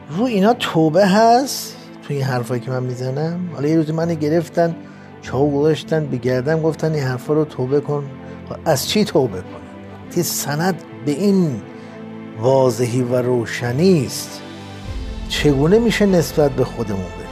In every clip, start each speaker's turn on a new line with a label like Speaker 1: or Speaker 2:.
Speaker 1: رو اینا توبه هست تو این حرفایی که من میزنم؟ حالا یه روزی من گرفتن چاو گذاشتن به گردن گفتن این حرفا رو توبه کن. از چی توبه کن؟ که سند به این واضحی و روشنی است، چگونه میشه نسبت به خودمون بدیم؟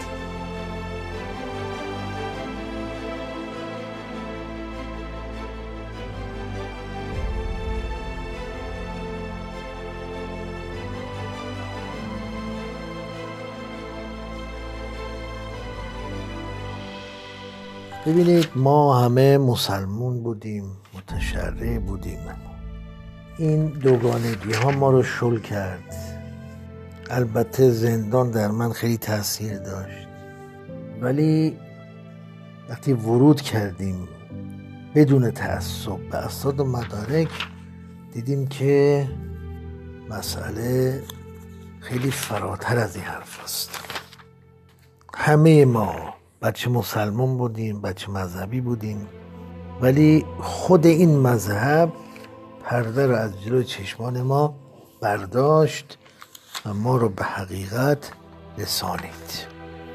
Speaker 1: ببینید ما همه مسلمون بودیم، متشرع بودیم. این دوگانگی ها ما رو شل کرد. البته زندان در من خیلی تاثیر داشت، ولی وقتی ورود کردیم بدون تعصب به اسناد و مدارک دیدیم که مسئله خیلی فراتر از این حرف است. همه ما بچه مسلمان بودیم، بچه مذهبی بودیم، ولی خود این مذهب پرده رو از جلوی چشمان ما برداشت و ما رو به حقیقت رسانید.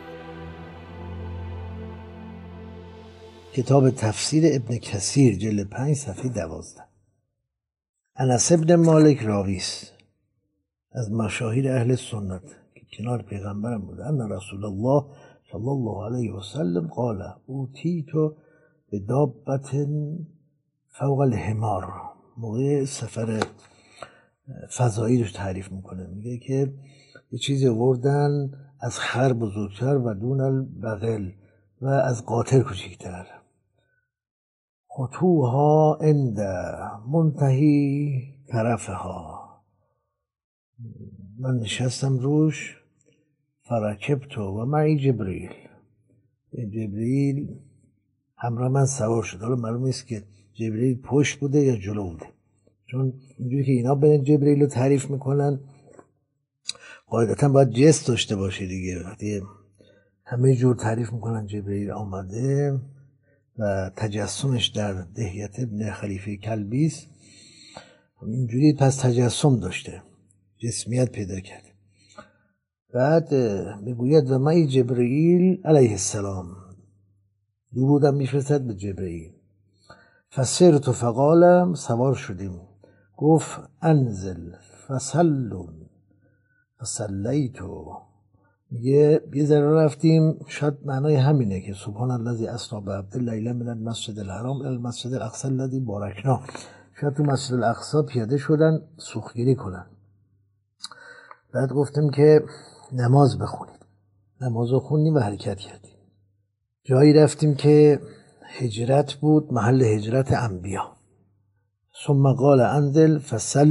Speaker 1: کتاب تفسیر ابن کثیر جلد 5 صفحه 12. انس بن مالک راویست از مشاهیر اهل سنت که کنار پیغمبرم بوده. ان رسول الله صلی الله علیه و سلم قال اوتیت به دابت فوق الحمار. موقع سفر فضایی رو تعریف میکنه، میگه که یه چیزی آوردن از خر بزرگتر و دون البغل و از قاطر کوچکتر. خطوها عند منتهی طرفها. من نشستم روش. فرکبت و معی جبریل همراه من سوار شد. حالا معلوم نیست که جبریل پشت بوده یا جلو بوده، چون اینجوری که اینا برن جبریل رو تعریف میکنن قاعدتا باید جست داشته باشه دیگه. وقتی همه جور تعریف میکنن جبریل آمده و تجسمش در دهیت ابن خلیفه کلبیس اینجوری، پس تجسم داشته، جسمیت پیدا کرد. بعد میگوید و معی جبریل علیه السلام، درودم میفرستد به جبریل. فسرت فقالم، سوار شدیم، گفت انزل فسلون فسلیتو. میگه یه ذره رفتیم، شاید معنای همینه که سبحان الذی اسری بعبده لیلا من المسجد الحرام الی المسجد الاقصی الذی بارکنا. شاید تو مسجد الاقصی پیاده شدن سوختگیری کنن. بعد گفتیم که نماز بخونید. نماز رو خوندیم و حرکت کردیم. جایی رفتیم که هجرت بود، محل هجرت انبیا. ثم قال انزل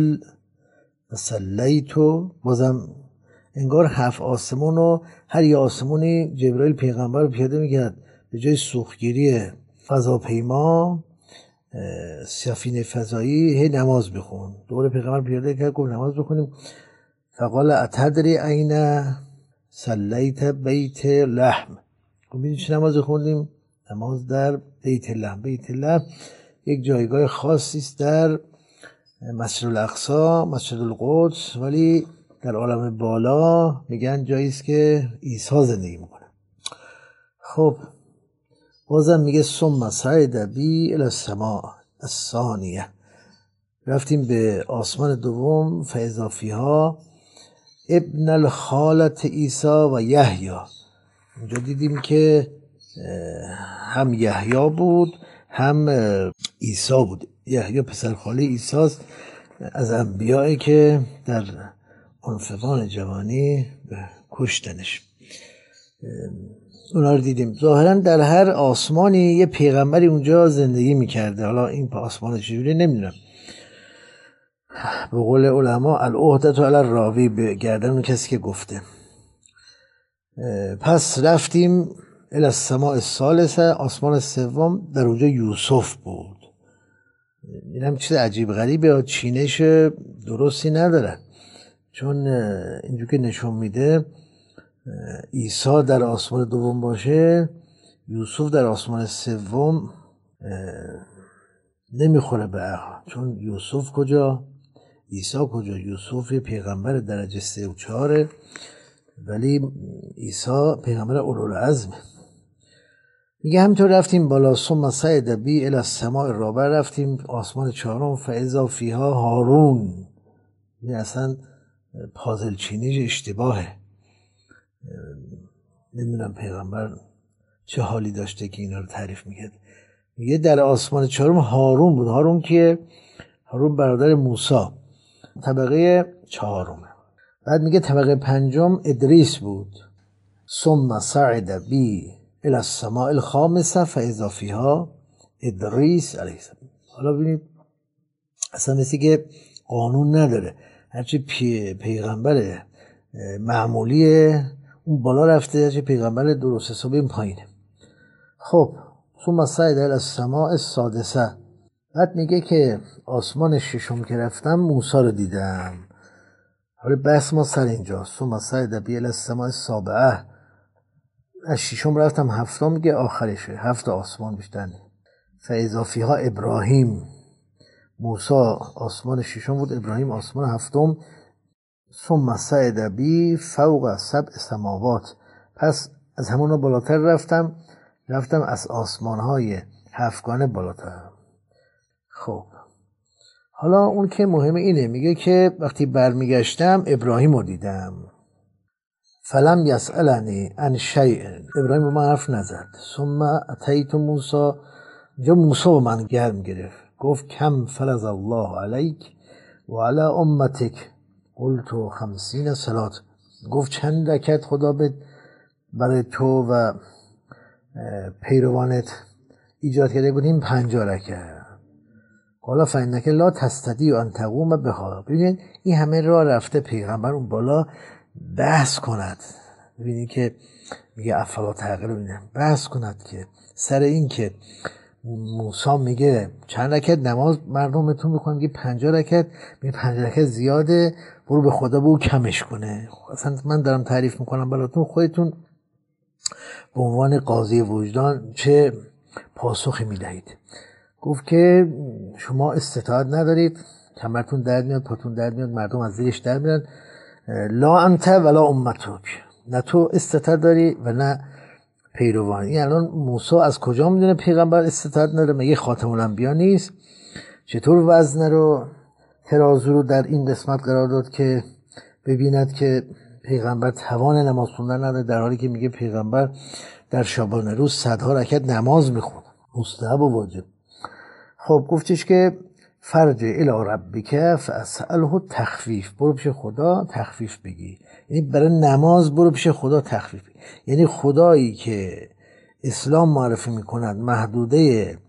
Speaker 1: فسلیتو. بازم انگار 7 آسمون و هر یه آسمونی جبرائیل پیغمبر رو پیاده میکرد. به جای سوختگیری فضاپیما سفینه فضایی هی نماز بخون. دوباره پیغمبر پیاده کرد، گفت نماز بخونیم. فقال اتدری این سلیت بیت لحم. گفت میدونی چه نماز خوندیم؟ نماز در بیت لحم. بیت لحم یک جایگاه خاصی است در مسجد الاقصی، مسجد القدس، ولی در عالم بالا میگن جایی است که عیسی زندگی میکنه. خب بازم میگه ثم صعد بی الی السماء الثانیه. رفتیم به آسمان دوم. فاذا فیها ابن الخالة عیسی و یحیی. اونجا دیدیم که هم یحیی بود هم عیسی بود. یحیی پسر خاله عیسی است، از انبیایی که در عنفوان جوانی کشتنش. اونا رو دیدیم. ظاهرا در هر آسمانی یه پیغمبری اونجا زندگی میکرده. حالا این په آسمان چجوری نمیدونم. به قول علما العهدة علی الراوی، به گردن اون کسی که گفته. پس رفتیم الی السماء الثالثه، آسمان سوم. در اونجا یوسف بود. اینم چیز عجیب غریبه، چینش درستی نداره، چون اینجور که نشون میده عیسی در آسمان دوم باشه، یوسف در آسمان سوم نمیخوره به عقل. چون یوسف کجا، عیسی کجا؟ یوسف پیغمبر درجه 3 و 4 ولی عیسی پیغمبر اولوالعزمه. میگه همینطور رفتیم بالا، ثم صعد بی الی السماء الرابع، رفتیم آسمان چهارم، فاذا فیها هارون. این اصلا پازل چینیش اشتباهه. نمیدونم پیغمبر چه حالی داشته که اینا رو تعریف میکرد. میگه در آسمان چهارم هارون بود. هارون که هارون برادر موسی، طبقه چهارمه. بعد میگه طبقه پنجم ادریس بود. ثم صعد بی الی السماء الخامسه فاذا فیها ادریس علیه السلام. حالا ببینید اصلا مثل که قانون نداره، هرچی پیغمبر معمولیه اون بالا رفته، هرچی پیغمبر درست حسابی این پایینه. خب ثم صعد الی السماء السادسه. بعد میگه که آسمان ششم که رفتم موسی رو دیدم. حالا بحث ما سر اینجاست. ثم صعد بی الی السماء السابعه، از ششم رفتم هفتم، میگه آخرشه، هفت آسمان بیشتر نه. فاذا فیها ابراهیم. موسی آسمان ششم بود، ابراهیم آسمان هفتم. ثم صعد بی فوق سبع سماوات. پس از همون بالاتر رفتم از آسمان‌های هفتگانه بالاتر. خب حالا اون که مهمه اینه، میگه که وقتی برمیگشتم ابراهیم رو دیدم. فلم یسألنی عن شیء، ابراهیم با من حرف نزد. ثم اتیت موسی، اینجا موسی با من گرم گرفت، گفت کم فرض الله علیک و علی امتک، قلت 50 صلات. گفت چند رکعت خدا برای تو و پیروانت ایجاد کرده بودیم؟ 50 رکعت. قال فانک لا تستطیع ان تقوم بها. ببینید این همه راه رفته پیغمبر اون بالا بحث کند. ببینید که میگه افلا تعقلون، بحث کند که سر این که موسی میگه چند رکعت نماز مردمتون میخوان، میگه 50 رکعت، میگه 50 رکعت زیاده، برو به خدا بگو کمش کنه. اصلا من دارم تعریف میکنم براتون، خودتون به عنوان قاضی وجدان چه پاسخی میدهید. گفت که شما استطاعت ندارید، کمرتون درد میاد، پاتون درد میاد، مردم از زیرش در میاد. لا انت ولا امتک، نه تو استطاعت داری و نه پیروان. این الان موسی از کجا میدونه پیغمبر استطاعت نداره؟ مگه خاتم الانبیا نیست؟ چطور وزن رو، ترازو رو در این قسمت قرار داد که ببیند که پیغمبر توان نماز خوندن نداره، در حالی که میگه پیغمبر در شبانه روز صدها رکعت نماز میخوند، مستحب و واجب. خب گفتش که فرجع الی ربک فاسأله تخفیف، برو پیش خدا تخفیف بگی. یعنی برای نماز برو پیش خدا تخفیف بگی. یعنی خدایی که اسلام معرفی میکند محدوده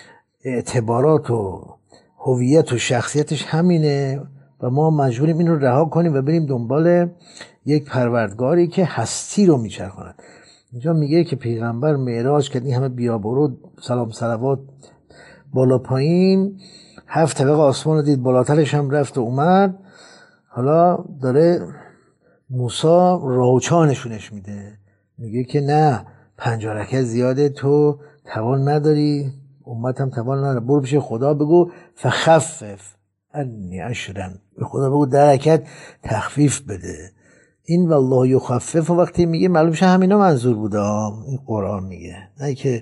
Speaker 1: اعتبارات و هویت و شخصیتش همینه و ما مجبوریم این رو رها کنیم و بریم دنبال یک پروردگاری که هستی رو میچرخاند. اینجا میگه که پیغمبر معراج کرد، این همه بیا برو سلام صلوات بالا پایین، 7 طبقه آسمان رو دید، بالاترش هم رفت و اومد. حالا داره موسی راوچا نشونش میده، میگه که نه 50 رکعت زیاده، تو توان نداری، امت هم توان نداره، برو پیش خدا بگو فخفف انی عشرا، به خدا بگو 10 رکعت تخفیف بده. این والله یخفف وقتی میگه معلوم شه همینا منظور بوده، این قرآن میگه، نه که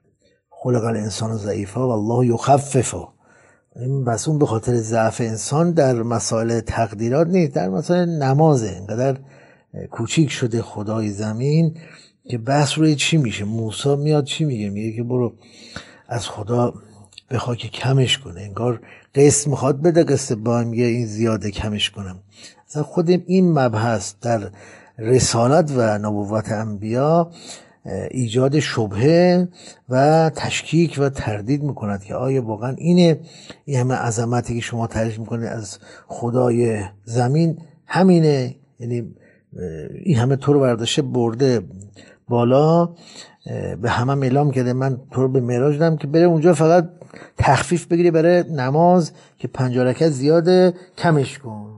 Speaker 1: خلق الانسان ضعیفا والله یخفف. این بس اون به خاطر ضعف انسان در مسائل تقدیرات نیست، در مسائل نمازه. اینقدر کوچیک شده خدای زمین که بحث روی چی میشه. موسی میاد چی میگه؟ میگه که برو از خدا بخواه که کمش کنه، انگار قسط میخواد بده، قسط با میگه این زیاده کمش کنم. اصلا خود این مبحث در رسالت و نبوت انبیا ایجاد شبهه و تشکیک و تردید میکند که آیا واقعا اینه؟ این همه عظمتی که شما تعریف میکنید از خدای زمین همینه؟ یعنی این همه تو رو برداشته برده بالا، به همه اعلام کرده من تو رو به معراج دادم که بره اونجا فقط تخفیف بگیری برای نماز که 50 رکعت زیاده کمش کن.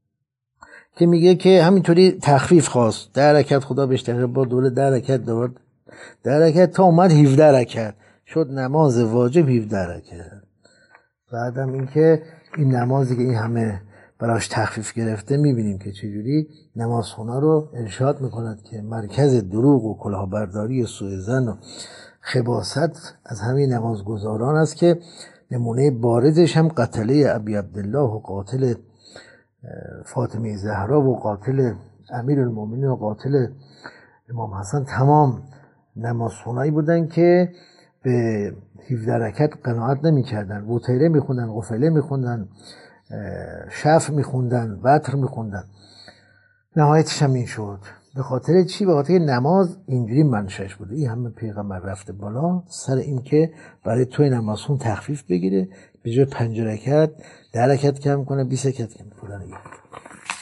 Speaker 1: که میگه که همینطوری تخفیف خواست، 10 رکعت خدا بهش تخفیف با دوله 10 رکعت دوباره 10 رکعت تا اومد 17 رکعت شد نماز واجب 17 رکعت. بعدم این که این نمازی که این همه براش تخفیف گرفته، میبینیم که چجوری نمازخونا رو ارشاد میکند که مرکز دروغ و کلاهبرداری و سوء ظن و خباثت از همین نمازگزاران است که نمونه بارزش هم قتله ابی عبدالله و قاتل فاطمه زهرا و قاتل امیرالمومنین و قاتل امام حسن تمام نمازخونایی بودن که به 17 رکعت قناعت نمی کردن، وتیره می خوندن، غفله می خوندن، شفع می خوندن، وتر می خوندن. نهایتش هم این شد. به خاطر چی؟ به خاطر نماز اینجوری منشأش بوده. این همه پیغمبر رفته بالا سر این که برای توی نمازخون تخفیف بگیره، به جای 5 رکعت 10 رکعت کم کنه، 20 رکعت کم کنه.